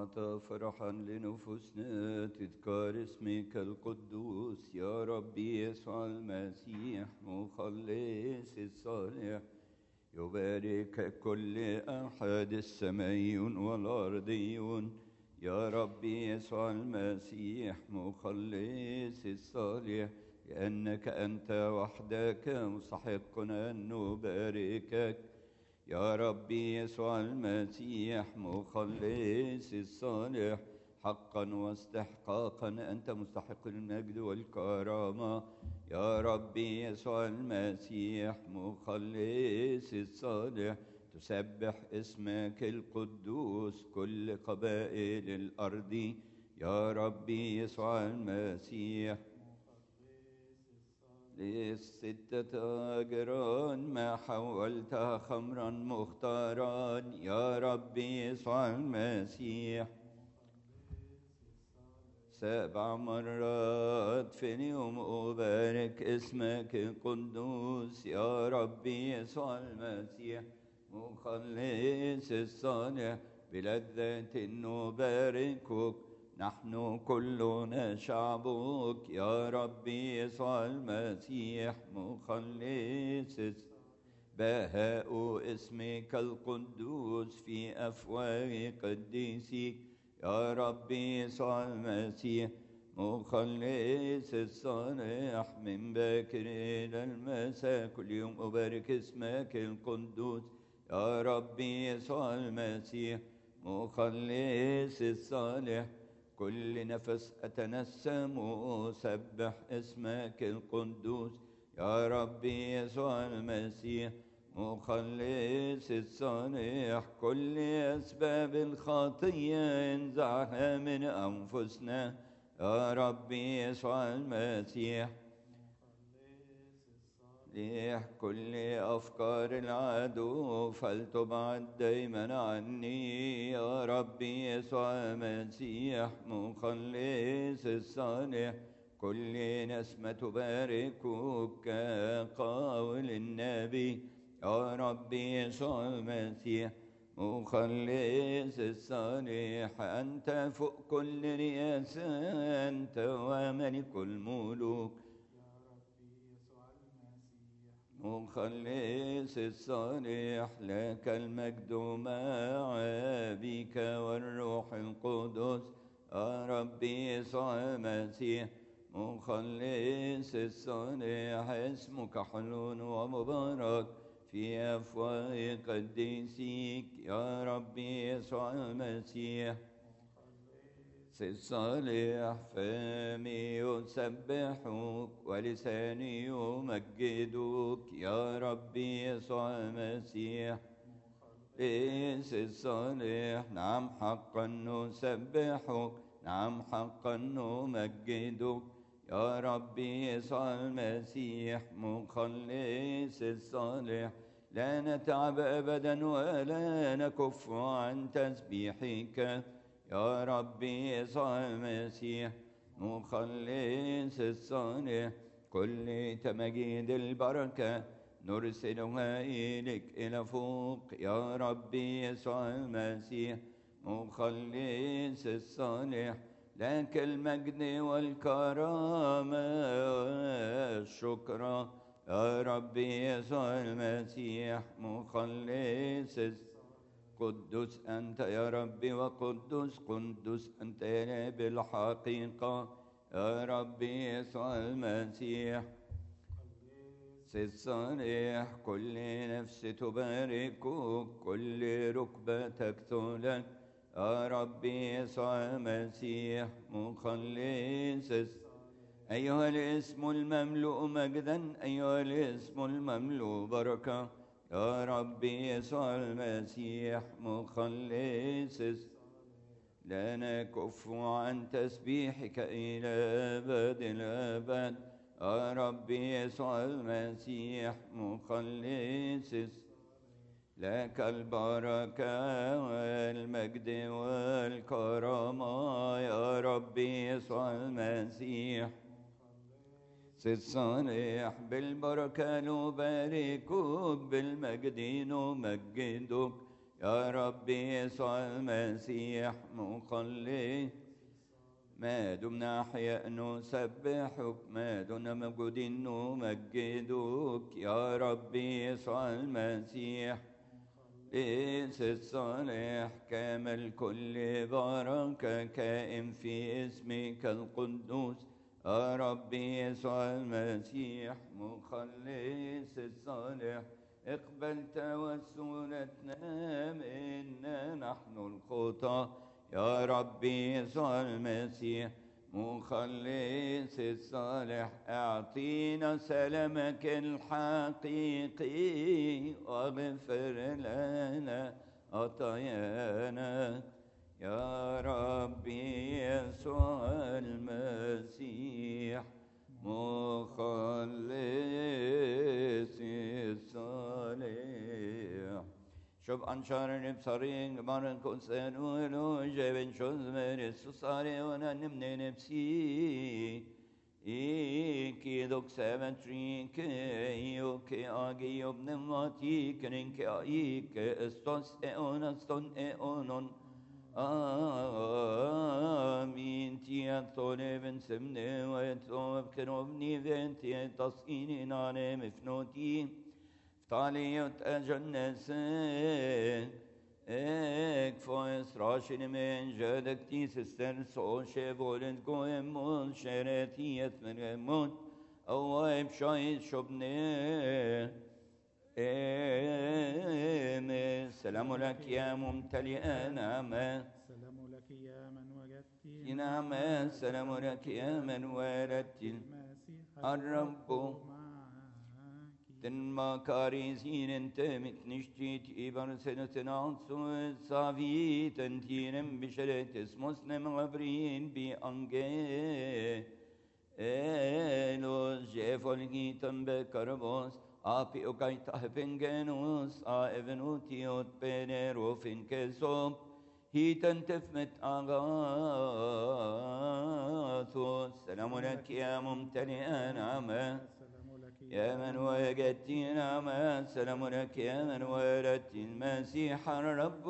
أعطى فرحا لنفوسنا تذكار اسمك القدوس يا ربي يسوع المسيح مخلص الصالح. يبارك كل أحد السمايون والأرضيون يا ربي يسوع المسيح مخلص الصالح، لأنك أنت وحدك مستحق أن نباركك يا ربي يسوع المسيح مخلص الصالح. حقا واستحقاقا أنت مستحق المجد والكرامة يا ربي يسوع المسيح مخلص الصالح. تسبح اسمك القدوس كل قبائل الأرض يا ربي يسوع المسيح. للستة أجران ما حولتها خمرا مختارا يا ربي يسوع المسيح. 7 مرات في اليوم أبارك اسمك القدوس يا ربي يسوع المسيح مخلص الصالح. بلذة نباركك نحن كلنا شعبك يا ربي يسوع المسيح مخلص. بهاء اسمك القدوس في أفواه قديسيك يا ربي يسوع المسيح مخلص الصالح. من باكر إلى المساء كل يوم أبارك اسمك القدوس يا ربي يسوع المسيح مخلص الصالح. كل نفس أتنسم وأسبح اسمك القدوس يا ربي يسوع المسيح مخلص الصالح. كل أسباب الخطية انزعها من أنفسنا يا ربي يسوع المسيح. كل أفكار العدو فلتبعد دائما عني يا ربي يسوع المسيح مخلص الصالح. كل نسمة تباركك كقول النبي يا ربي يسوع المسيح مخلص الصالح. أنت فوق كل رئاسة أنت وملك الملوك مخلص الصالح. لك المجد مع أبيك والروح القدس يا ربي يسوع المسيح مخلص الصالح. اسمك حلو ومبارك في أفواه قديسيك يا ربي يسوع المسيح الصالح. فمي يسبحك ولساني يمجدك يا ربي يسوع المسيح ليس الصالح. نعم حقا نسبحك نعم حقا نمجدك يا ربي يسوع المسيح مخلص الصالح. لا نتعب أبدا ولا نكف عن تسبيحك يا ربي يسوع المسيح مخلص الصالح. كل تمجيد البركة نرسلها إليك إلى فوق يا ربي يسوع المسيح مخلص الصالح. لك المجد والكرامة والشكر يا ربي يسوع المسيح مخلص قدوس أنت يا ربي وقدوس قدوس أنت يا بالحقيقة يا ربي يسوع المسيح الصالح. كل نفس تباركك كل ركبة تكتلك يا ربي يسوع المسيح مخلص. أيها الاسم المملوء مجدا أيها الاسم المملوء بركة يا ربي يسوع المسيح مخلص. لا نكف عن تسبيحك إلى أبد الآباد يا ربي يسوع المسيح مخلص. لك البركة والمجد والكرامة يا ربي يسوع المسيح الصالح. بالبركة نباركك بالمجد نمجدك يا ربي يسوع المسيح مخلص. ما دمنا أحياء نسبحك، ما دمنا موجودين نمجدك. يا ربي يسوع المسيح ليس الصالح كامل كل بركة كائن في اسمك القدوس. يا ربي يسوع المسيح مخلص الصالح، اقبل توسلتنا منا نحن الخطاة. يا ربي يسوع المسيح مخلص الصالح، اعطينا سلامك الحقيقي واغفر لنا خطايانا. يا ربي يسوع المسيح مخلص الصالح. شوف أنشار بصرين بارن كونسن ولو جبن شوز مرس صاري وانا نمني نفسي إيكي دوك سامتريك إيوكي آجي يبن ماتي كرينك آيك استوس إيون استون إيونون آمين تيان ثولي بن سمني ويتوب كنوبني فينتي تصيني ناني مفنوتي فتاليوت أجنسي اك فويس راشن من جدك تي سستر سوشي بولد قويم مول شريتيت من الموت أوايب شايد شبني السلام لك يا ممتلئ نعمة. السلام لك يا من وجدت نعمة. السلام لك يا من ولدت المسيح الرب معك. تنما كاريزين انت متنشتيت إبر سنة عصو صافي تنتين بشرة اسمس نمغبرين بأنجي لوز جيفولكي تنبكربوس أبي أوكاي تهبنجنوس أبنوتيوت بنروفين كسوب هي تنتفمت أغاثوس. سلام لك يا ممتلئ نعمة السلام لك يا من وجدت نعمة. سلام لك يا من ولدت المسيح الرب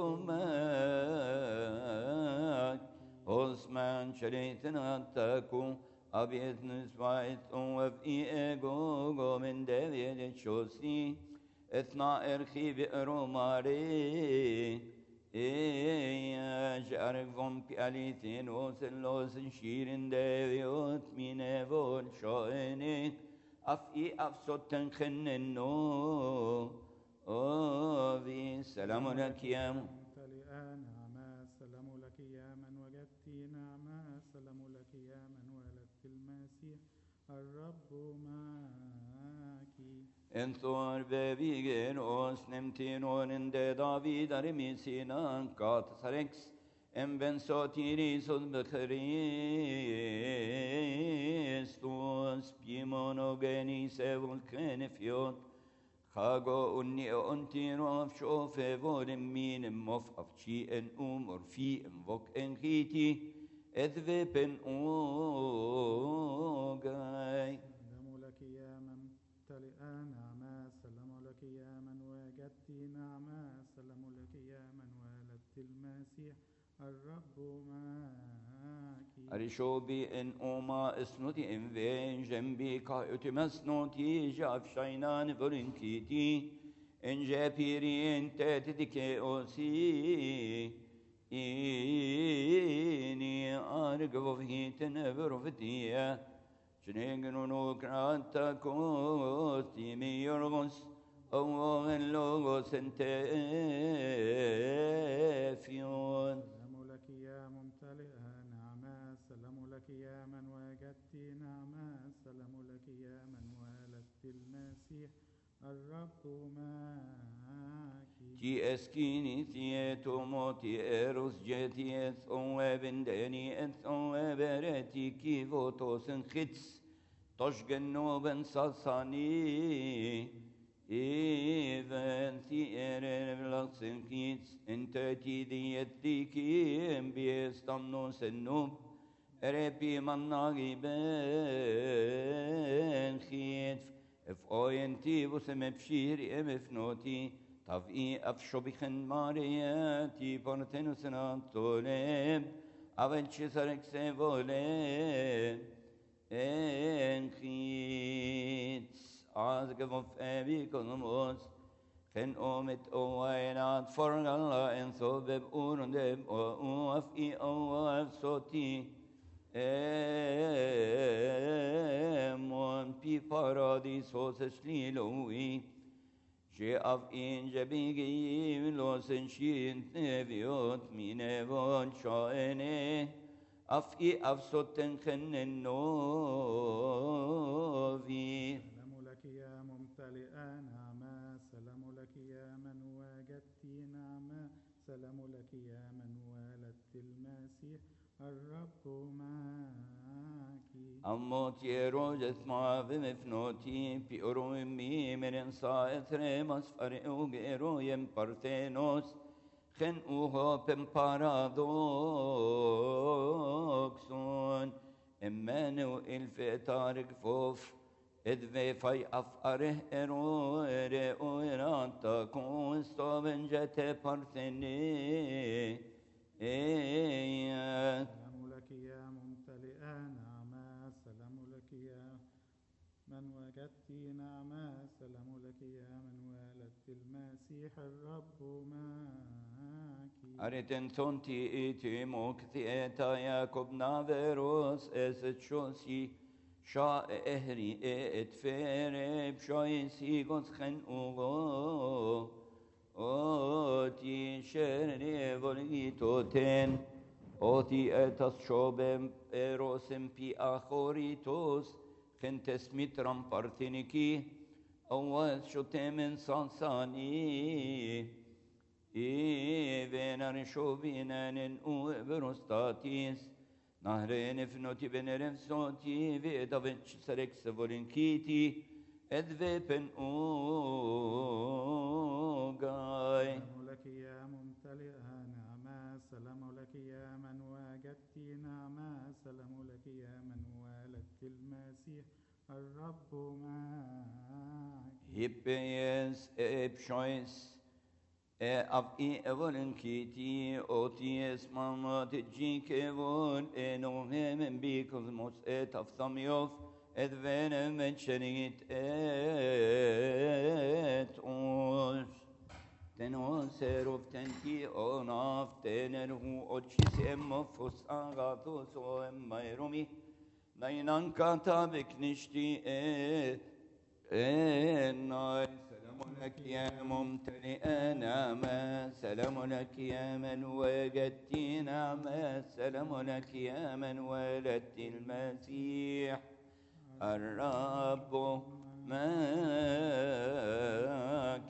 معك. عثمان شريتنا تكو أبيت نسبايت وفي إيجوغو من دافيد الشوسي اثنا إرخي بئرو ماري إيا جارفهم بأليثين وسلوس شيرين دافيوت من أفول شويني أفئي أفسوتن خننو أوفي. سلام لك يا ممتلئ نعمة. السلام لك يا من وجدت نعمة. السلام لك يا من ولدت المسيح الرب معك. انثور ببيجن أسنمتينون اند دافيد أرميسينان كات سركس ام بن سوتيريسوس بخريستوس بيمونوغيني سيفول كنفيون خاغو أني أنتينو أفشوف فول مين مف أفشي إن أمر في إنفوك إن خيتي إذبن أوغاي. السلام لك يا من ممتلئ نعمة. السلام لك يا من وجدت نعمة. السلام لك يا من ولدت المسيح الرب معك. أرشوبي إن أوما اسنوتي إن فين جنبي كايوتي مسنوتي جاف شاينان فرنكيتي إن جابيري إن تاتدكي أوسي إني أرقب في تنبر فتيا شنيقن نوكراتا كوستي ميرغس أو اللوغس انتفيون. السلام لك يا ممتلئ نعمة. السلام لك يا من وجدت نعمة. السلام لك يا من ولدت المسيح الرب معك. تي اسكيني ثياتو موتي اروس جاتي اثو بنداني اثو براتي كيفو توسن خدس تشجنو بن صصاني إذن ثير بلغسن كيتس انت تيديتي كيم بيستمنو سنوب ربي من ناغي بن خيتف اف اوينتي بسم بشير ام فنوتي Tavi afshobichen Mariati portenus natolem, avel Cesarek se volem, enchits, azgevof eviconomos, gen omet oainat forgalla en sobeb urundem o afi o afsoti, mon pi paradisos esliloi, She'av in jebigi losen shin neviot minevon shoene afi afsoten chennen novi. سلام لك يا ممتلئة نعمة، سلام لك يا من وجدت نعمة، سلام لك يا من ولدت المسيح الرب معك. Ammot yerojet mavim ifnoti pi oroimi meren saet remas fareu geroyem parthenos chen uhopem paradoxon emmenu ilfetarik fof edve fai afare ere oeranta constoven jete parthene سلام لك يا ممتلئة نعمة، سلام لك يا من وجدت نعمة، سلام لك يا من ولدت المسيح الرب معك. Ariten tonti iti mokti eta Jakob naveros eset shosi sha ehri et fere bshoy sigos chen ugo oti shere volgito ten oti etas shobem erosim pi achoritos chentes mitram partiniki awaz shotemen sansani venar shovinan uverostatis nahren fnoti benerem soti vedavinch serex volinkiti edvepen ugai. سلام لك يا ممتلئة نعمة، سلام لك يا من وجدت نعمة، سلام لك يا من ولدت المسيح الرب معك. Hippes epshois av volinkiti oties mamot jikevon enohem bikosmos et afsamiof et venem mentionit et os. Tenos erov tenti onaf tenerhu ochis emmofos agathos o emmairomi nainan katabek nishti enai. سلام لك يا ممتلئ نعمة، سلام لك يا من وجدت نعمة، سلام لك يا من ولدت المسيح الرب معك.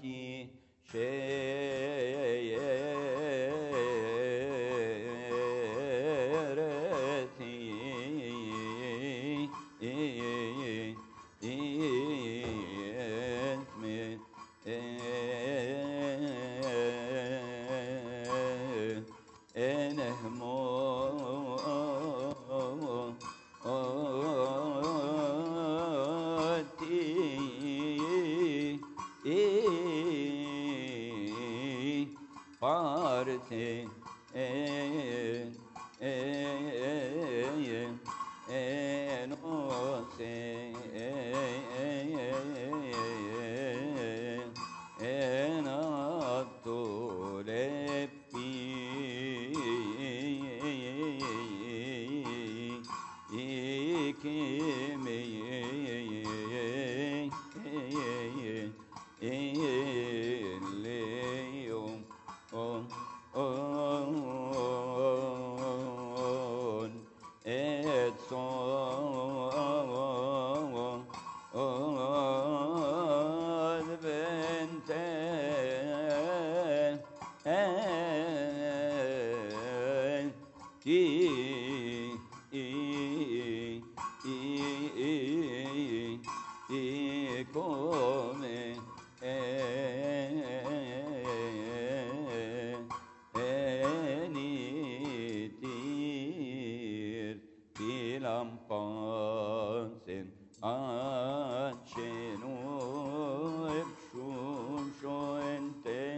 Anchenu epshum shoente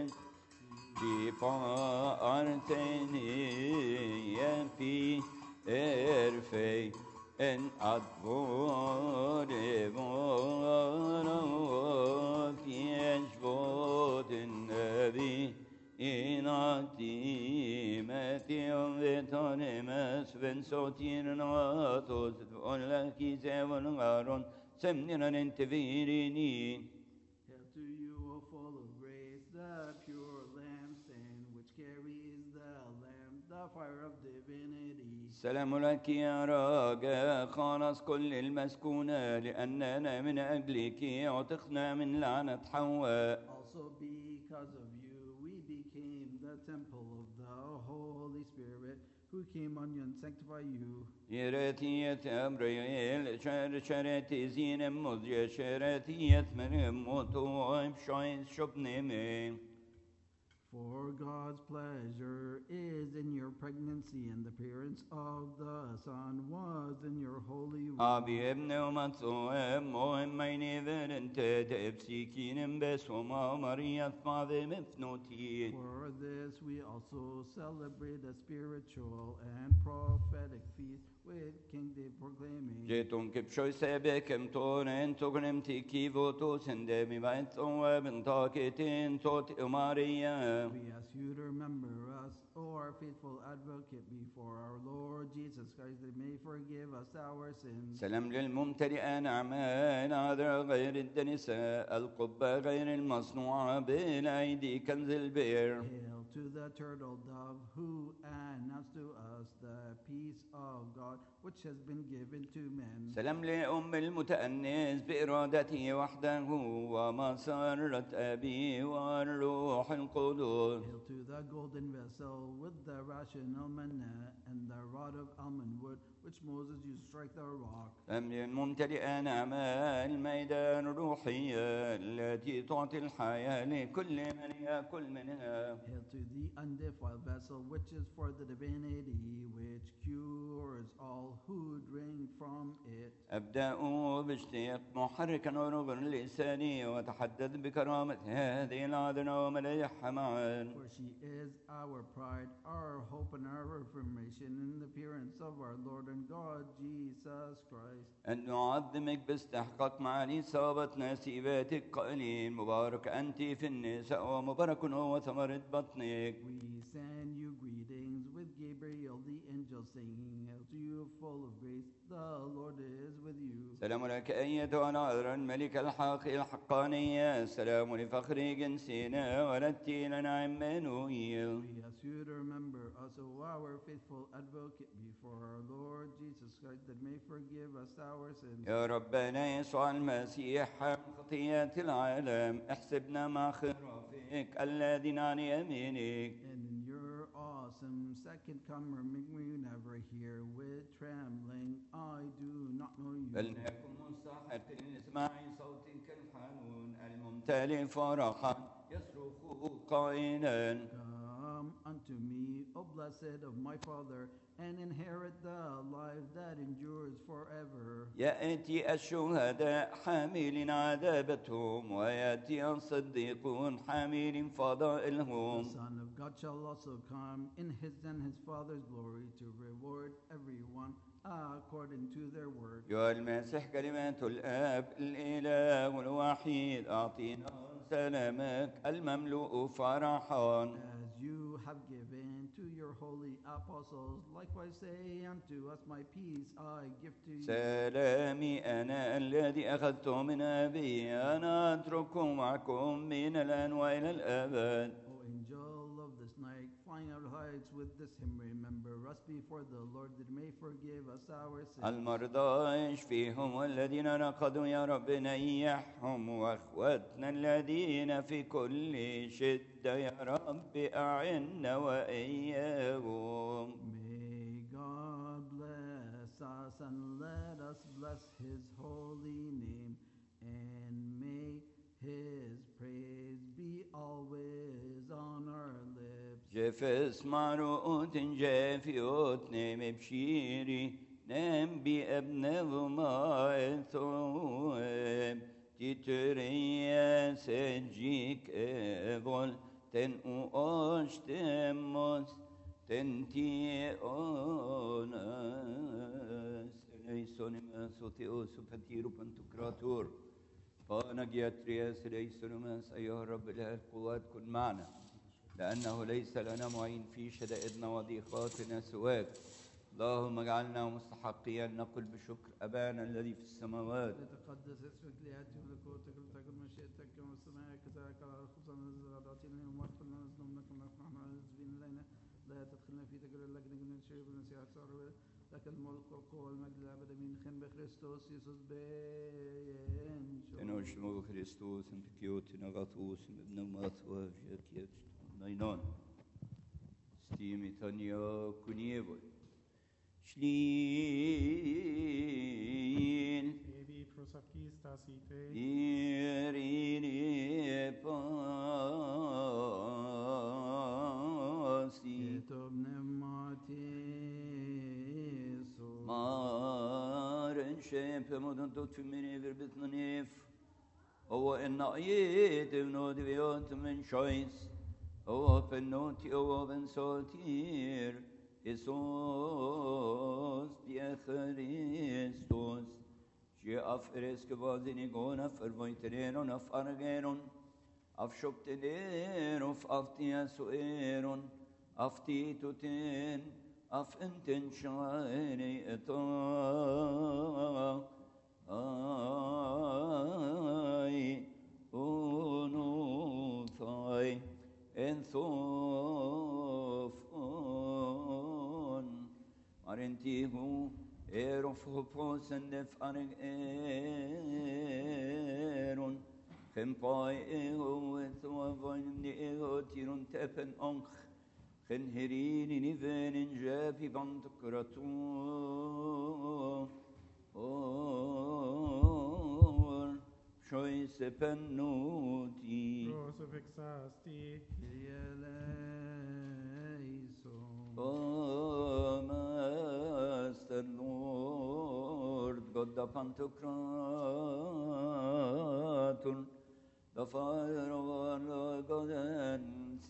en advore voro fies voten nevi in atimetion vetonemes vensotirnatos olla kisevon garon semninan entevirini. Hail to you, O full of grace, the pure lampstand, which carries the lamp, the fire of divinity. سلام لك يا راجع خلاص كل المسكونة لأننا من أجلك عتقنا من لعنة حواء. Also because of you, we became the temple of the Holy Spirit, who came on you and sanctify you. يراتية أبريل شراتي زين مضي شراتية مريم موتو بشايز شبنمي. For God's pleasure is in your pregnancy, and the appearance of the Son was in your holy womb. أبي ابن ومتصوم مهمين فرنت تبسيكين بس وما مريض فاذي مفنوتين. For this we also celebrate a spiritual and prophetic feast with King David proclaiming. جيتون كبشوي سابكم تورن تغنم تيكي فوتو سندمي بايت صواب طاكتين صوت ماريا. We ask you to remember us, O our faithful advocate, before our Lord Jesus Christ, that he may forgive us our sins. سلام للممتلئ أعمال عذر غير الدنساء القبة غير المصنوعة بالأيدي كنز البئر. Hail to the turtle dove who announced to us the peace of God which has been given to men. سلام لأم المتأنس بإرادته وحده ومسرة أبي والروح القدس. Hail to the golden vessel with the rational manna and the rod of almond wood which Moses used to strike the rock. سلام للممتلئ أعمال الميدان الروحية التي تعطي الحياة لكل من يأكل منها. Hail to the undefiled vessel which is for the divinity which cures all who drink from it. أبدأ باشتياق محركا ورغم لساني وتحدث بكرامة هذه العذراء وملايحها معا. For she is our pride, our hope, and our affirmation in the appearance of our Lord and God, Jesus Christ. أن نعظمك باستحقاق مع إصابة نسيباتك قائلين مبارك أنت في النساء ومبارك هو ثمرة بطنك. We send you greetings with Gabriel the angel singing, Hail to you, full of grace, the Lord is with you. سلام لك أيتها العذراء الملكة الحقانية سلام لفخر جنسنا ولدت لنا عمانويل. We ask you to remember us, O our faithful advocate, before our Lord Jesus Christ, that may forgive us our sins. يا ربنا يسوع المسيح حمل خطيات العالم احسبنا مع خرافك الذين عن يمينك. And in your awesome second coming, make me never hear with trembling, I do not know you. فلنكن مستحقين لسماع صوت كالحانون الممتلئ فرحا يصرخ قائلا. Come unto me, O blessed of my Father, and inherit the life that endures forever. يأتي الشهداء حاملين عذابتهم ويأتي الصديقون حاملين The فضائلهم. Son of God shall also come in his and his Father's glory to reward everyone according to their work. يا المسيح كلمات الآب الإله الوحيد أعطينا سلامك المملوء فرحا. As you have given to your holy apostles, likewise say unto us, my peace I give to you. سلامي أنا الذي أخذته من أبي أنا أتركه معكم من الآن وإلى الأبد. O angel of this night, flying out of heights with this hymn, remember us before the Lord, that he may forgive us our sins. المرضى اشفيهم والذين رقدوا يا رب نيحهم واخواتنا الذين في كل شدة يا رب أعنا وإياهم. May God bless us and let us bless his holy name, and may his praise be always on our lips. جفس معروقة جافيوت نام بشيري نام بأبنى وما الثواب تتريا سجيك أبول تنقو أشتموس تنتي أونس سوتيوس وفتيرو بنتوكراتور فنجياترياس ليسونوماس أيها الرب إله القوات كن معنا لأنه ليس لنا معين في شدائدنا وضيقاتنا سواك اللهم اجعلنا مستحقيا نقل بشكر أبانا الذي في السماوات لتقدس اسمك ليأتي ملكوتك لتكن مشيئتك كما في السماء كذلك على الأرض خبزنا الذي أعطينا اليوم واغفر لنا ذنوبنا كما نحن المذنبين إلينا لا تدخلنا في تجربة لكن نجنا من الشر بالنسيان صار لك الملك والقوة والمجد للأبد آمين خن بخريستوس يسوس بين تنوش مو خريستوس انتكيوت نغطوس ابن ماتوا فيكيت نينون ستيمي تانيا كونيبول شلين Ebi prosapkis tasite. إيريني باسي كتب نماتيسو مارن شيب مدن توت مني فربتنا نيف هو إن أيد بنود بيوت من شويس هو بنوتي هو بن سوتير إيسوس بيا خريستوس جي أفرس كبازيني غون أفرمويترينون أفارغيرون أفشوكتنين أفتياسوئيرون أفتيتوتين أفنتن شعيني إطا آي أونوثاي إنثوفون أرنتيهو إيروفوبوس النف أرغيرون خمباي إيهو وثوافين إيهو تيرون تابن أنخ خنهرين نيفين جابي بانتكراتور اور شويس بنوتي Prosopexasti. كرياليسون Oh, Master Lord, God the Pantocrator, the fire of our Lord God and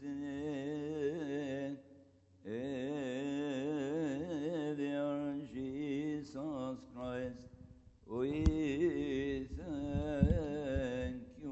Savior Jesus Christ, we thank you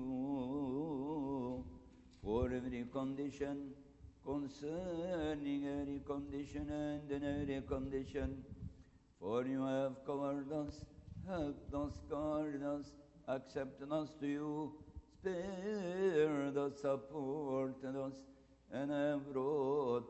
for every condition concerning every condition and in every condition. For you have covered us, helped us, guarded us, accepted us to you, spared us, supported us, and have brought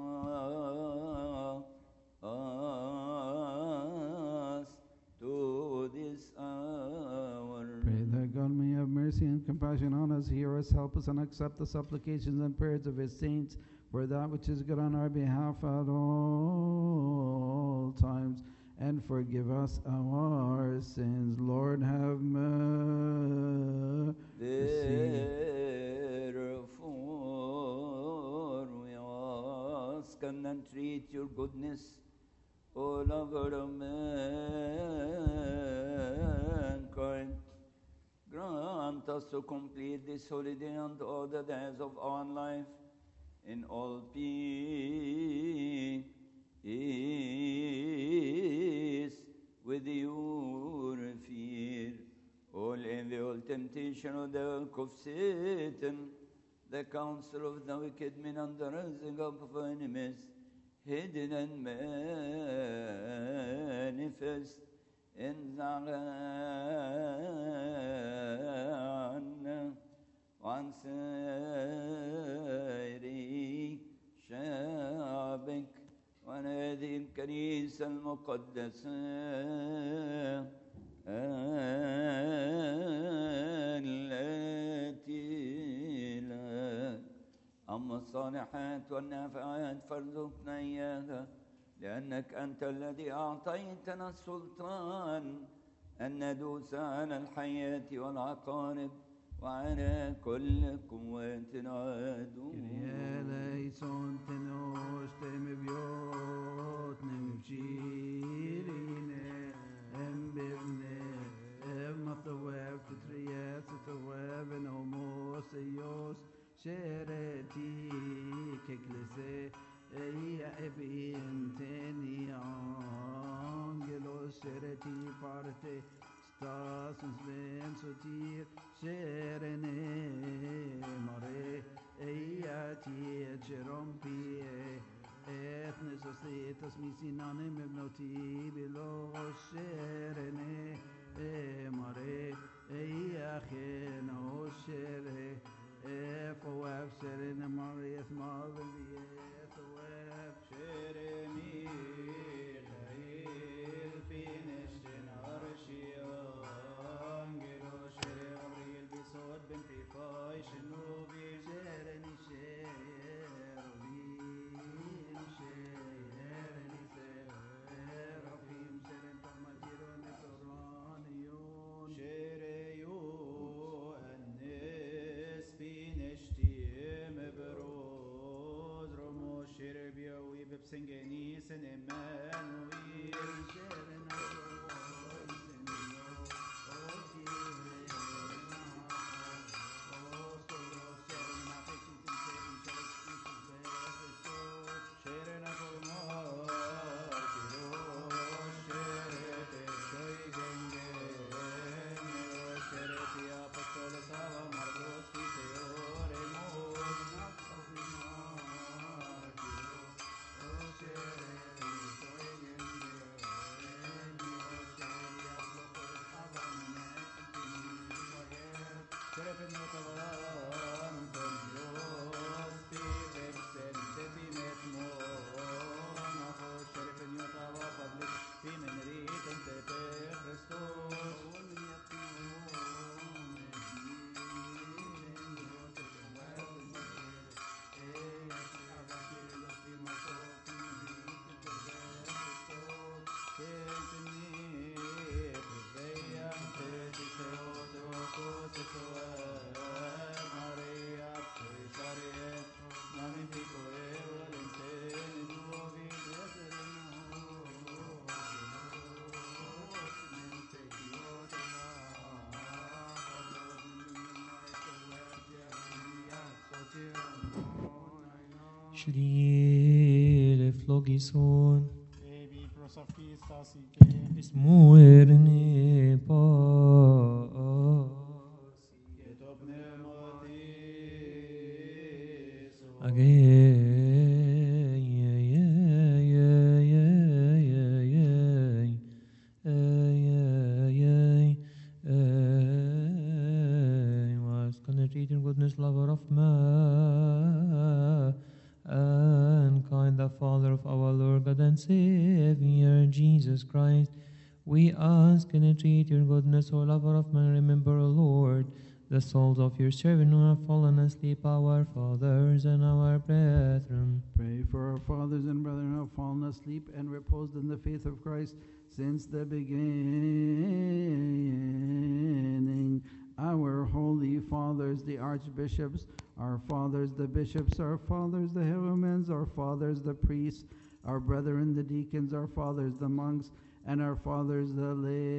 us to this hour. Pray that God may have mercy and compassion on us, hear us, help us, and accept the supplications and prayers of His saints for that which is good on our behalf at all times, and forgive us our sins. Lord, have mercy. Therefore, we ask and entreat your goodness, O lover of mankind. Grant us to complete this holiday and all the days of our life in all peace with your fear. All envy, all temptation, all the work of Satan, the counsel of the wicked men and the rising up of enemies, hidden and manifest in Zion, وعن سائر شعبك وعن هذه الكنيسة المقدسة التي لك. أما الصالحات والنافعات فارزقنا إياها لأنك أنت الذي أعطيتنا السلطان أن ندوس على الحياة والعقارب وعلى كل قواتنا عدو. Eleison tenos temibjot nemjirine embibne emmataweb titriyas taweb nomos eyos shereti keklese eya ebin teni angelos shere ti parte stas ben sotir sherene mare eati cherompie ethnes ositas misinanem ebnoti bilo sherene mare eachen oshere foab sherene marieth malvieth web sheremi Singeni Emmanuel Shri flogison Ebi prosafki stasite. Ismuerne pas was penetrating goodness, lover of man, and kind the Father of our Lord God and Savior Jesus Christ. We ask and entreat your goodness, O lover of man. Remember, O Lord, the souls of your servants who have fallen asleep, our fathers and our brethren. Pray for our fathers and brethren who have fallen asleep and reposed in the faith of Christ since the beginning. Our holy fathers, the archbishops, our fathers, the bishops, our fathers, the heromens, our fathers, the priests, our brethren, the deacons, our fathers, the monks, and our fathers, the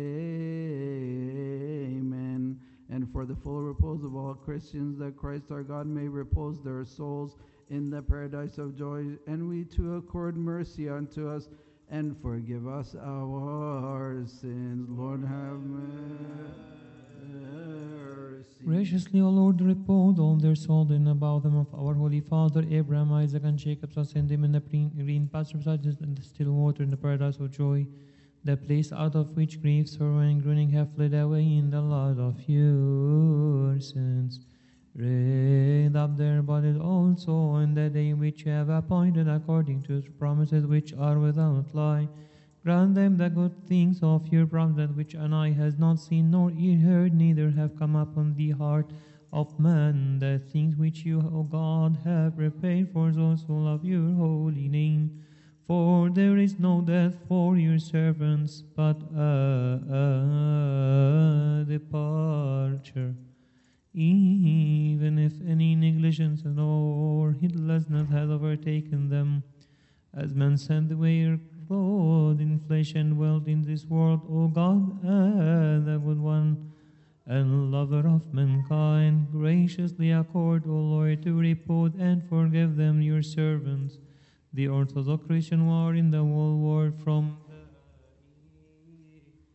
laymen, and for the full repose of all Christians, that Christ our God may repose their souls in the paradise of joy, and we too accord mercy unto us, and forgive us our sins. Lord, have mercy. Graciously, O Lord, repose all their souls in the bosom of our holy father Abraham, Isaac, and Jacob. Sustain them in the green pastures and the still water in the paradise of joy, the place out of which grief, sorrow, and groaning have fled away in the light of your sins. Raise up their bodies also in the day which you have appointed, according to the promises which are without lie. Grant them the good things of your promise, which an eye has not seen, nor ear heard, neither have come upon the heart of man, the things which you, O God, have prepared for those who love your holy name. For there is no death for your servants, but a departure. Even if any negligence or heedlessness has overtaken them, as men send away clothed in flesh and dwelt in this world, O God, the good one and lover of mankind, graciously accord, O Lord, to repose and forgive them, your servants, the Orthodox Christians who are in the whole world, from the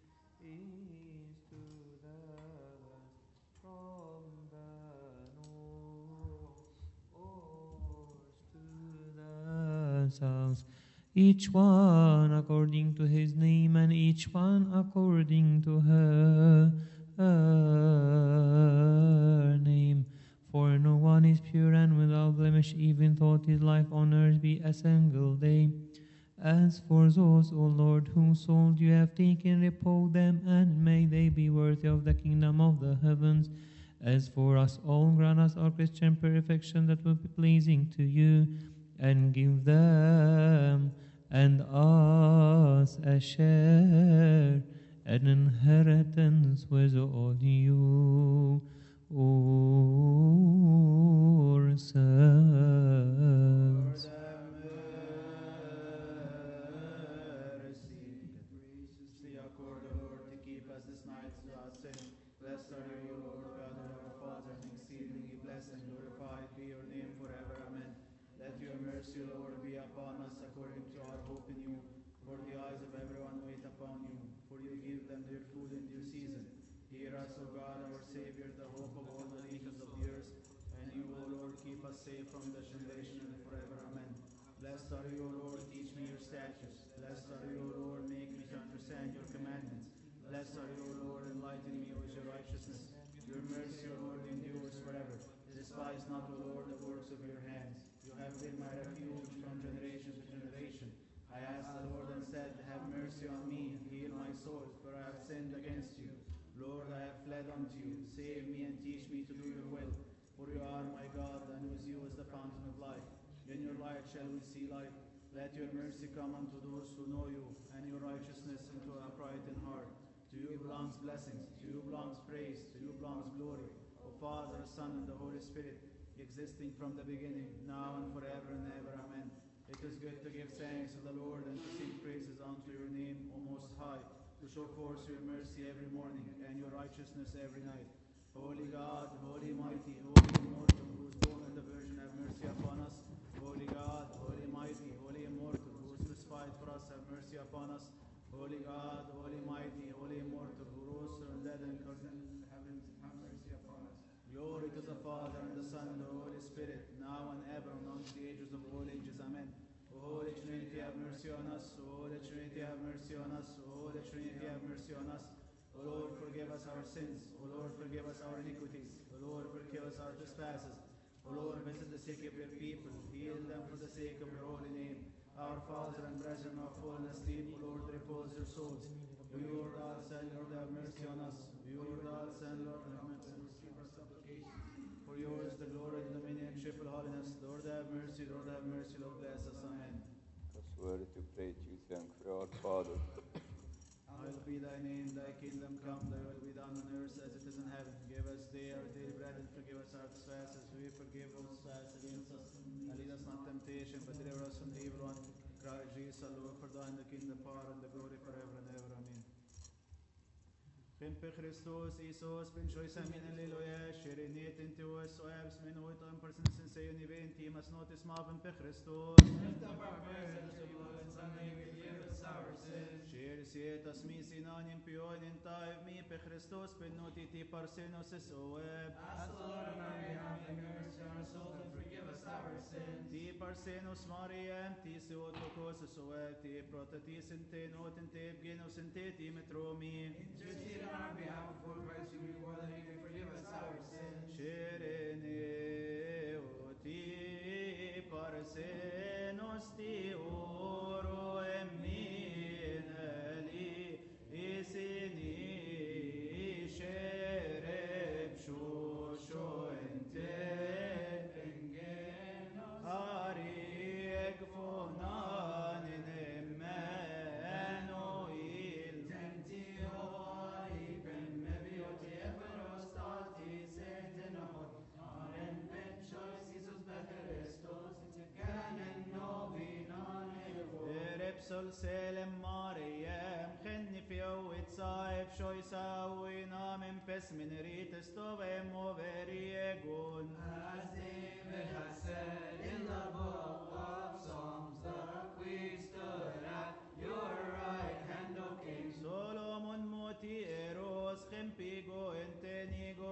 themselves, each one according to his name, and each one according to her name. For no one is pure and without blemish, even though his life on earth be a single day. As for those, O Lord, whose souls you have taken, repose them, and may they be worthy of the kingdom of the heavens. As for us all, grant us our Christian perfection that will be pleasing to you, and give them and us a share, an inheritance with all you ourselves. Graciously accord, O Lord, to keep us this night without sin. Blessed are you, O Lord God of our Father, and exceedingly blessed and glorified be your name forever. Amen. Let your mercy, Lord, be upon us according to our hope in you. For the eyes of everyone wait upon you, for you give them their food in due season. Hear us, O God, our Savior, the hope of all the nations of the earth. And you, O Lord, keep us safe from the generation and forever. Amen. Blessed are you, O Lord, teach me your statutes. Blessed are you, O Lord, make me to understand your commandments. Blessed are you, O Lord, enlighten me with your righteousness. Your mercy, O Lord, endures forever. Despise not, O Lord, the works of your hands. You have been my refuge from generation to generation. I asked the Lord and said, have mercy on me, heal my soul, for I have sinned against you. Lord, I have fled unto you. Save me and teach me to do your will. For you are my God, and with you is the fountain of life. In your light shall we see light. Let your mercy come unto those who know you, and your righteousness into a upright in heart. To you belongs blessings, to you belongs praise, to you belongs glory. O Father, Son, and the Holy Spirit, existing from the beginning, now and forever and ever. Amen. It is good to give thanks to the Lord and to sing praises unto your name, O Most High, to show forth your mercy every morning and your righteousness every night. Holy God, holy mighty, holy immortal, who is born of the Virgin, have mercy upon us. Holy God, holy mighty, holy immortal, who is crucified for us, have mercy upon us. Holy God, holy mighty, holy immortal, who rose from the dead and incarnate in the heavens, have mercy upon us. Glory to the Father, and the Son, and the Holy Spirit, now and ever, and unto the ages of all ages. Amen. O Holy Trinity, have mercy on us. O Holy Trinity, have mercy on us. O Holy Trinity, have mercy on us. O Lord, forgive us our sins. O Lord, forgive us our iniquities. O Lord, forgive us our trespasses. O Lord, visit the sick of your people. Heal them for the sake of your holy name. Our Father and brethren who have fallen asleep, O Lord, repose their souls. You, Lord, our Son, Lord, have mercy on us. You, Lord, our Son, Lord, have mercy on us. Receive our supplications. For yours the glory, the dominion, triple holiness. Lord, have mercy. Lord, have mercy. Lord, bless us. Amen. I swear to pray to you, thank for our Father. Hallowed be thy name, thy kingdom come, thy will be done on earth as it is in heaven. Give us day our daily bread, and forgive us our trespasses. We forgive those who trespass against us. And lead us not temptation, but deliver us from the evil one. Christ Jesus, our Lord, for thine the kingdom, the power, and the glory forever and ever. Amen. Pimpe Christus, Isus, Pinchois, Amin, Alleluia, Shirinit, Intuos, Oebs, Minuit, Impersons, and say, Univent, Timas, Notis, Mavin, Christus. Lift up our prayers unto you, and Son, may you forgive us our sins. Shir sietas mi sinanim pion in taiv mi pe Christus penoti ti parsenos es oeb. Ask the Lord on our behalf, have mercy on our souls, and forgive us our sins. Ti parsenos Mariam, ti seotokos es oeb, ti protatis in te not in te genus in te ti metromi. Intercede on our behalf before Christ, who we more than you can forgive us our sins. Shirene o ti parsenos ti oro emmi. Sol selem Mariam, خني في قوة صايف شو يساوي نام بس من ريت استوى موفريجون. As David has said in the book of Psalms, that we stood at your right hand, O King. Solomon moti eros خمبيجو انتنيجو جتا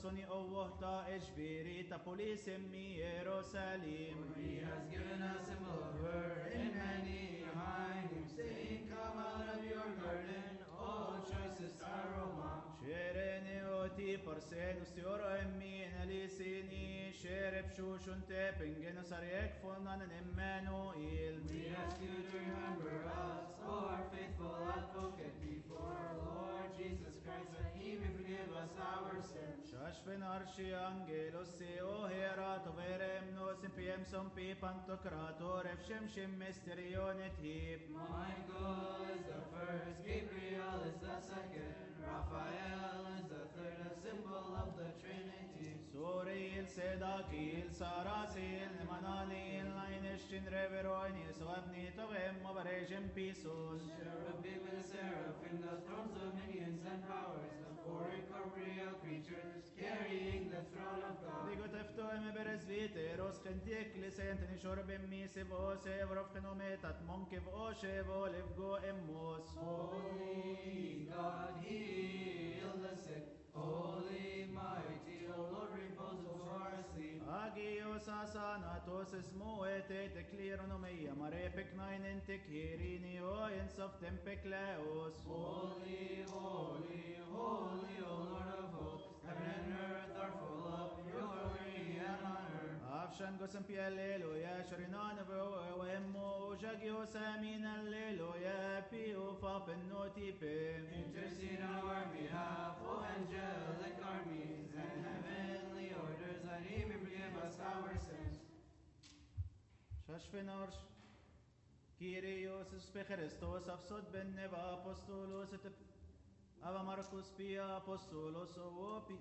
soni ovohta ejviri ta polis emmi Jerusalem. He has given us a lover in many hiding, saying, come out of your garden, O choicest aroma. Sherene oti parsen ustiora emmi nalisini shereb shushun tepingen sarek fonan Emmanuel. We ask you to remember us, O our faithful advocate before Lord Jesus Christ, that he may forgive us our sins. Shashven arshi angelos o hera toverem nos impiem som pi pantokrator efshem shem mysterionet hip. Michael is the first, Gabriel is the second, Raphael is the third, a symbol of the Trinity. Soril sedakil sarasil nemananil nainishin reveroinis vabni tovem avarejem pisos. Cherubim and seraphim, the thrones, dominions, and powers, the four incorporeal creatures carrying the throne of God. Digo tefto em beresvite ros kentik lisentni shorbem misiv o sevrov khenometat monkev o shevo levgo emos. Holy God, heal the sick. Holy, mighty, O Lord, repose us for our sleep. Agios asanatos esmoete teklironomia marepek nainen tekhirini o ensof tempekleos. Holy, holy, holy, O Lord of hosts, heaven and earth are full of your glory and honor. Afshan gosem pi alleluia shrinan vo emmo jagios amin alleluia pi o fa pennoti pe. Intercede on our behalf, O angelic armies and heavenly orders, that he may forgive us our sins. Shashvenarsh Kyrios pe Christos afsod ben neva apostolos et ava Marcus pi apostolos opi.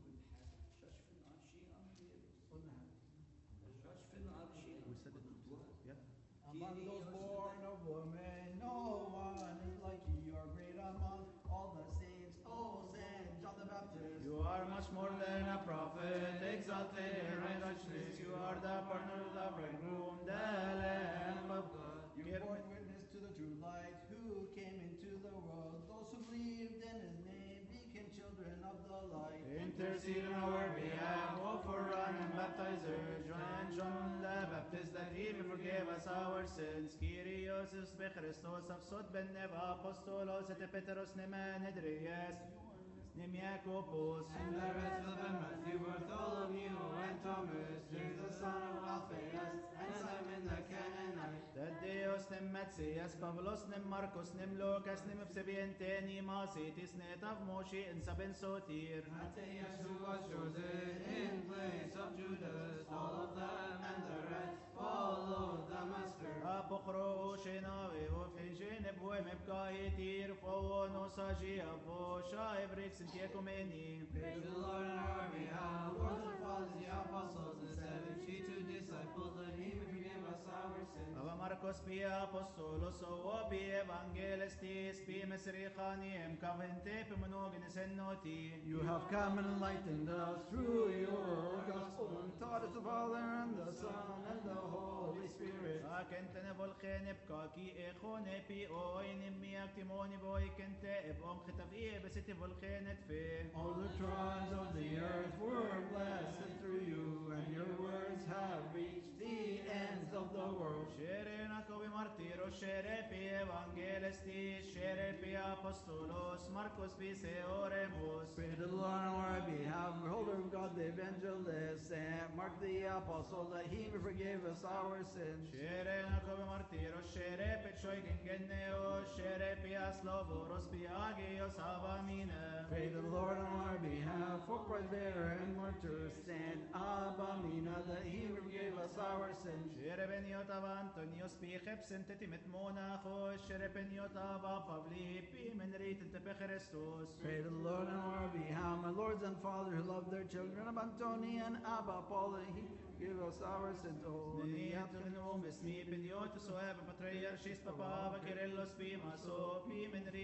Among those born of woman, no one is like you. You are great among all the saints. Oh, Saint John the Baptist. You are much more than a prophet, exalted in righteousness. You are the partner of the bridegroom, the Lamb of God. You bore witness to the true light who came into the world. Those who believed in his name became children of the light. Intercede on our behalf, O forerunner and baptizer, John the Baptist, that he may forgive us our sins. Kyrios pe Christos afsod ben neva apostolos et Petros neman Edrias nem Jacobus. And the rest of them, Matthew, Bartholomew, and Thomas, James the son of Alphaeus, and Simon the Canaanite. Taddeus nem Matthias, Pavlos nem Marcos nem Lucas nem Evsebiente nem Masitis netav Moshi and Saben Sotir. Matthias, who was chosen in place of Judas, all of them and the rest followed the Master. Apochro shenawe ofenjen ebwe mebkaitir fo no saji avo shaebrix intiekomeni. Praise the Lord on our behalf, Lord the fathers, the apostles, the 72 disciples, that he may forgive us our sins. Ava Marcos pi apostolos o pi evangelistis pi mesrichanim kavente pi monogenes ennoti. You have come and enlightened us through your gospel and taught us the Father and the Son and the Holy Spirit. Akentene volchene bkaki echone pi oinim mi aktimoni voikente ebom chitavi besiti volchene tfe. All the tribes of the earth were blessed through you, and your words have reached the ends of the world. Shere nakovi martiro, shere pi evangelistis, shere pi apostolos, Marcos pi seoremus. Pray to the Lord on our behalf, beholder of God the evangelist, and Mark the apostle, that he may forgive us our sins. Shere nakovi martiro, shere pi choikin geneo, shere pi aslovoros pi agios avamina. Pray to the Lord on our behalf, for presbyter and martyr, Saint Abamina, that he may forgive us our sins. Shere beniot av Antonios pi chepsentetimet monachos, shere beniot av Pavli pi menritent pe Christos. Pray to the Lord on our behalf, my lords and fathers who love their children, of Antoni and Abba Paul, that he give us our sins. Holy Neniatur besmi beniot soeb patriarchis papa Kirillos pi maso pi menrit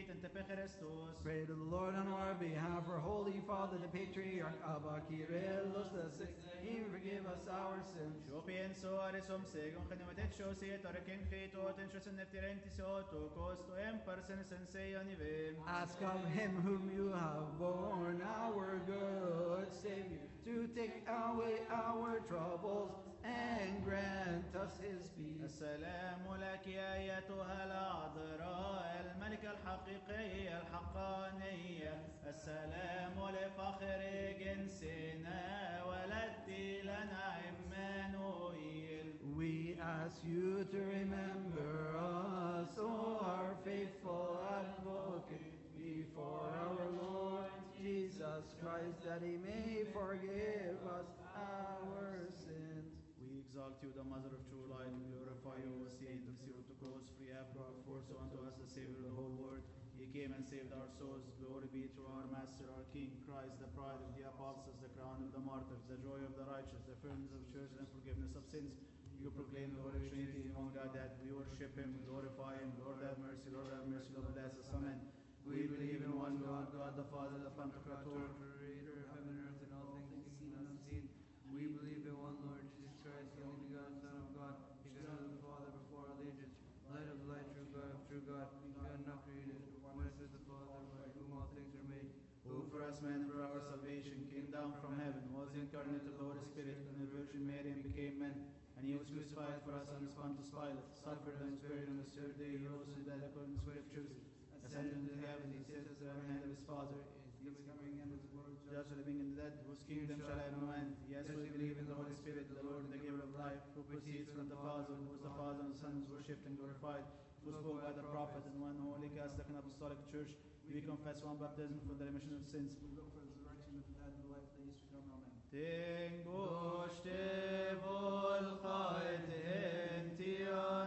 Satan te Christus. Pray to the Lord on our behalf, our Holy Father, the Patriarch Abba Kyrillos VI. He forgive us our sins. Shopien soarisum segum genumetet shosit orken chitot en shosen neftirenti soto costo em person sensei anivim. Ask of him whom you have borne, our good Savior, to take away our troubles and grant us his peace. السلام لك يا أيتها العذراء الملكة الحقيقية الحقانية. السلام لفخر جنسنا ولدت لنا عمانوئيل. We ask you to remember us, O our faithful advocate, before our Lord Jesus Christ, that he may forgive us our sins. We exalt you, the Mother of true light, and glorify you, O Saint of Theotokos, for you have brought forth unto us the Savior of the whole world. He came and saved our souls. Glory be to our Master, our King, Christ, the pride of the apostles, the crown of the martyrs, the joy of the righteous, the firmness of church, and forgiveness of sins. You proclaim the Holy Trinity in one God, that we worship him, glorify him. Lord have mercy, Lord have mercy, Lord bless us. Amen. We believe in one God, God the Father, the Pantocrator, Creator of heaven and earth and all things seen and unseen. We believe in one Lord Jesus Christ, the only begotten Son of God, begotten of the Father before all ages, light of the light, true God of true God, God not created, oneness with the Father, by whom all things are made. who for us men and for our salvation came down from heaven, was incarnate of the Holy Spirit, and the Virgin Mary, and became man. And he was crucified for us under Pontius Pilate, suffered and was buried, on the third day he rose from the dead according to the Scriptures, ascended into heaven, he sits at the right hand of his Father. He is coming and with the world, judge the living and the dead, whose kingdom shall have no end. Yes, we believe in the Holy Spirit, the Lord and the giver of life, who proceeds from the Father, who is the Father and the Son, who is worshipped and glorified, who spoke by the prophet, and one holy Catholic and Apostolic Church. We confess one baptism for the remission of sins. We look for the resurrection of the dead and the life of the age to come. Amen. Tengoște volchait enti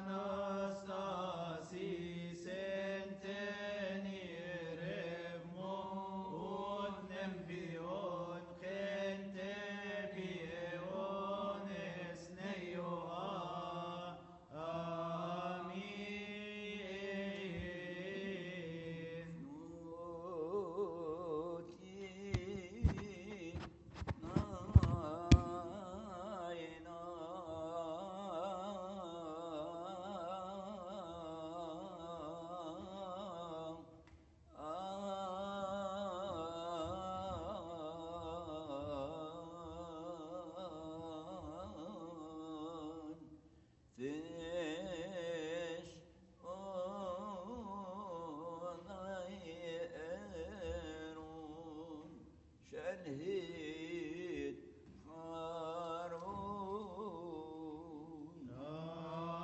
Anastasis entenire mo utnem vion gente pieones neioa. Amen. شنهيد خارون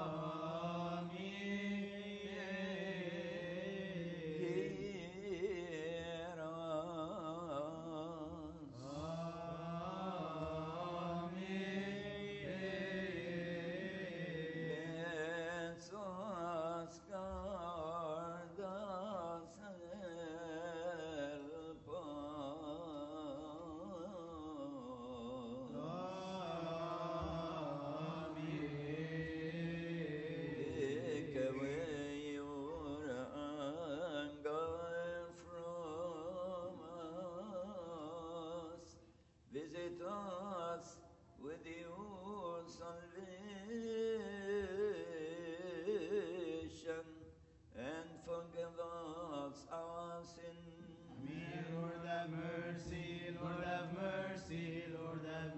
Visit us with your salvation and forgive us our sins. Lord have mercy, Lord have mercy, Lord have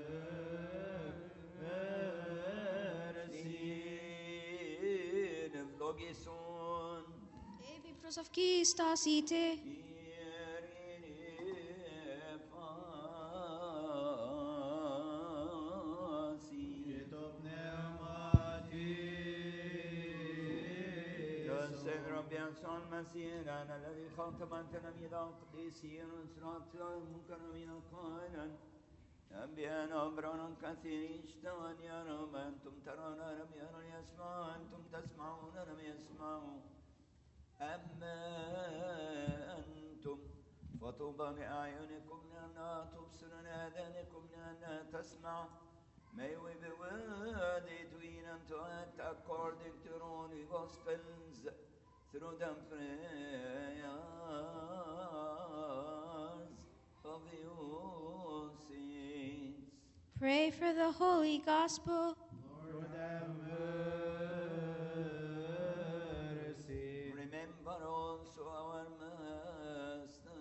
mercy. Ευλογήσον. Επί προσευχής στάσιτε. Και το πνεύμα ربيع صال مسيرا الذي خاطب أنتنا من القديسين وصراط المكرمين قائلا أنبياء أبرارا كثيرين اشتوان يا رب أنتم ترون لم يروا يسمعوا أنتم تسمعون لم يسمعوا أما أنتم فطوبى لأعينكم لأنها تبصر آذانكم لأنها تسمع. May we be worthy to eat and to act according to your holy gospels through the prayers of your saints. Pray for the Holy Gospel. Lord have mercy. Remember also our Master,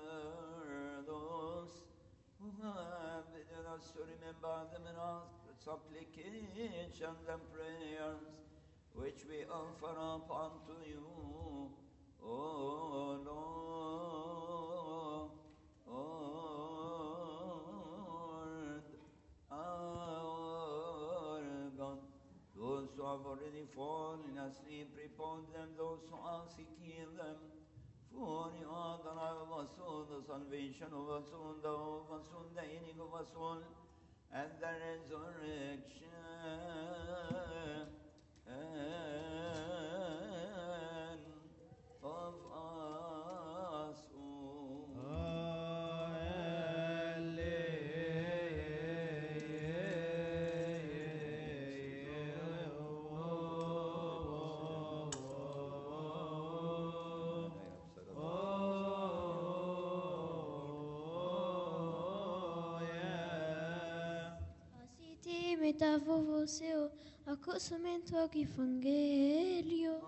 those who have bidden us to remember them in our supplications and prayers, which we offer up unto you, O Lord, our God. Those who have already fallen asleep, repose them, those who are seeking them. For you are the life of us all, the salvation of us all, the hope of us all, the healing of us all, and the resurrection of us all. Asiti metavovo seu accostamento ao Evangelio.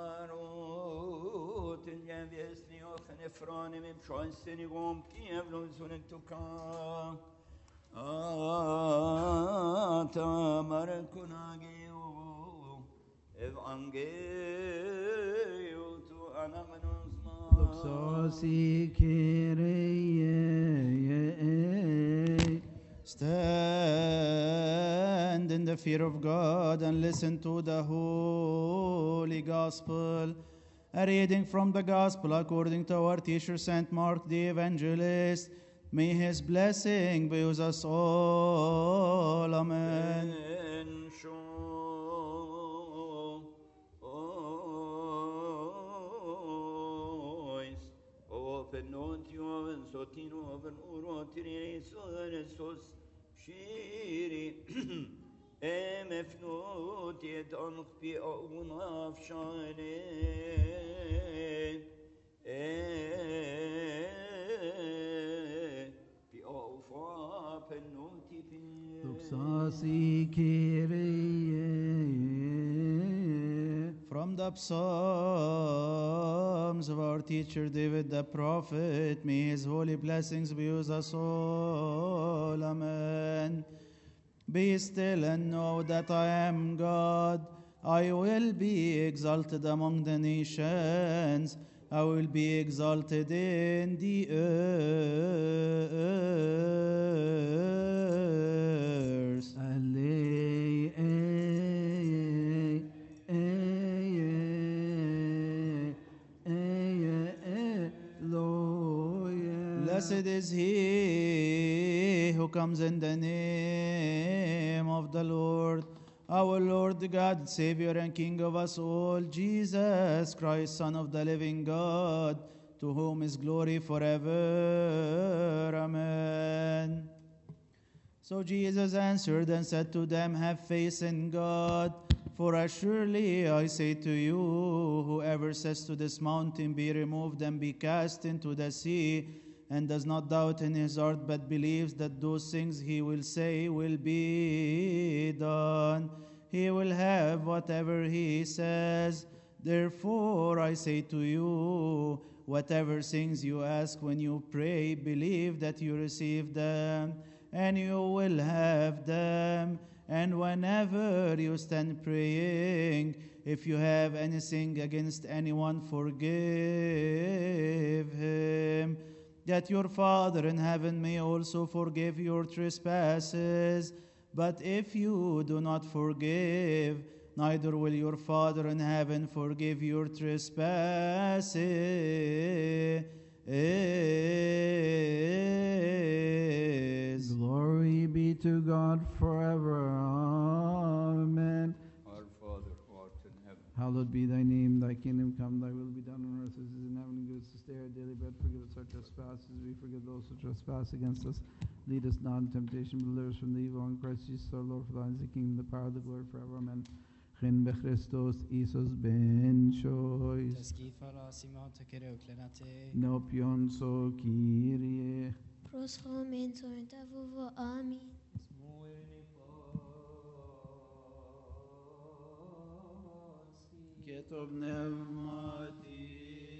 Arut in jävjesni och efranim im schönsten igom kievlon sunen tuka. Ata markunagio evangelium tu anamenosma. Doxosi Kyrie. Stand in the fear of God and listen to the Holy Gospel. A reading from the Gospel according to our teacher Saint Mark the Evangelist. May his blessing be with us all. Amen. En show open not you and sotino open urotiri soresos shiri emefnut yet ankhpi unaf shane pi ofa penoti pi Doxosi Kyrie. From the Psalms of our teacher David the prophet, may his holy blessings be with us all. Amen. Be still and know that I am God. I will be exalted among the nations. I will be exalted in the earth. Blessed is he who comes in the name of the Lord, our Lord God, Savior and King of us all, Jesus Christ, Son of the living God, to whom is glory forever. Amen. So Jesus answered and said to them, have faith in God, for assuredly I say to you, whoever says to this mountain, be removed and be cast into the sea, and does not doubt in his heart, but believes that those things he will say will be done, he will have whatever he says. Therefore I say to you, whatever things you ask when you pray, believe that you receive them, and you will have them. And whenever you stand praying, if you have anything against anyone, forgive him, that your Father in heaven may also forgive your trespasses. But if you do not forgive, neither will your Father in heaven forgive your trespasses. Glory be to God forever. Amen. Our Father who art in heaven, Hallowed be thy name, thy kingdom come, thy will be done on earth as it is in heaven. Give us this day our daily bread, forgive us our trespasses, we forgive those who trespass against us. Lead us not in temptation, but deliver us from the evil. In Christ Jesus our Lord, for thine is the kingdom, the power, the glory forever. Amen. خن بخريستوس إيسوس بن شويس تسكيف راسي ما تكره وكلناتي نوبيون سو كيريه Prosfomento metavovo. Amen. كتب نعمتي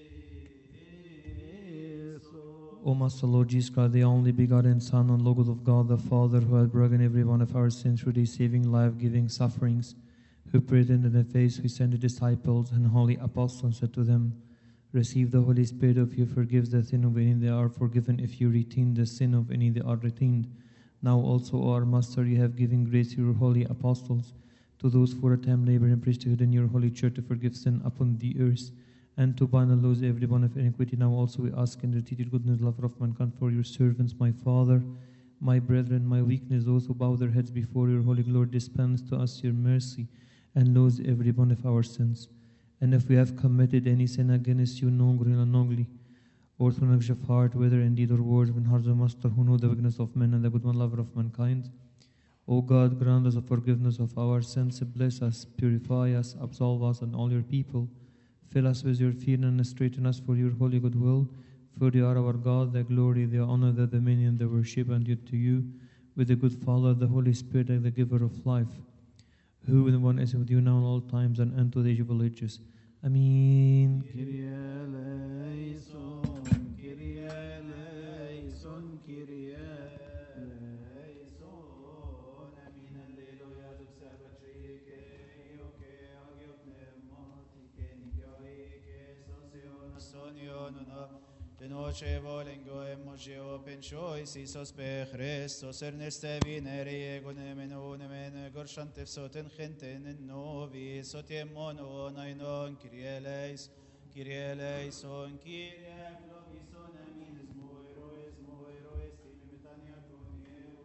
O Master Lord Jesus Christ, the only begotten Son and Logos of God the Father, who had broken every one of our sins through these saving, life-giving sufferings, who pretended the faith, who sent the disciples and holy apostles, said to them, receive the Holy Spirit of you, forgives the sin of any they are forgiven, if you retain the sin of any they are retained. Now also, O our Master, you have given grace to your holy apostles, to those for a time labor in priesthood in your holy church to forgive sin upon the earth, and to bind and loose every one of iniquity. Now also we ask in the repeated goodness, lover of mankind, for your servants, my Father, my brethren, my weakness, those who bow their heads before your holy glory, dispense to us your mercy, and lose every one of our sins. And if we have committed any sin against you, knowingly or unknowingly, or through neglect of heart, whether in deed or word, when hearts of Master, who know the weakness of men and the good one, lover of mankind, O God, grant us the forgiveness of our sins, bless us, purify us, absolve us and all your people. Fill us with your fear and straighten us for your holy goodwill. For you are our God, the glory, the honor, the dominion, the worship, and due to you, with the good Father, the Holy Spirit, and the giver of life, who with one is with you now in all times and unto the age of all ages. Amen. Kyrie eleison, Kyrie eleison, Kyrie eleison. Amen. Alleluia. Observatrice, ioke, agiot pneumatike, nikoike, sosiononuna. Benoce volengo emogio penchois isos pe Christos erneste vinere gonemeno men gorshantef soten genten novi sotiemon onainon kirieles on kirie globison amines moiroes limitania tonie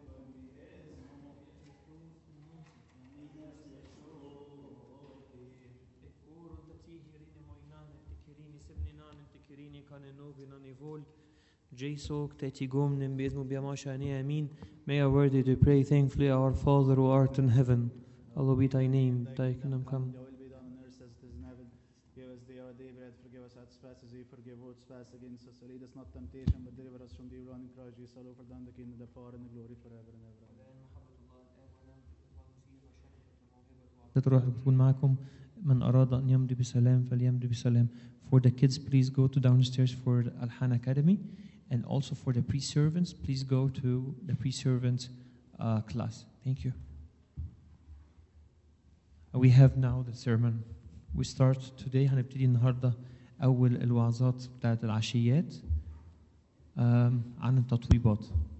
May I worthy to pray thankfully, our Father who art in heaven, hallowed be thy name, thy kingdom come. Thy will be done on earth as it is in heaven. Give us daily our daily bread, forgive us our trespasses, we forgive those who trespass against us. Lead us not temptation, but deliver us from the evil one. In Christ Jesus, our Lord, for thine the kingdom, the power, and the glory forever and ever. الروح تكون معكم. من أراد أن يمضي بسلام فليمضي بسلام. For the kids, please go to downstairs for Al-Han Academy, and also for the pre-servants, please go to the pre-servant class. Thank you. We have now the sermon. We start today. هنبتدي النهارده أول الوعظات بتاعت العشيات عن التطويبات.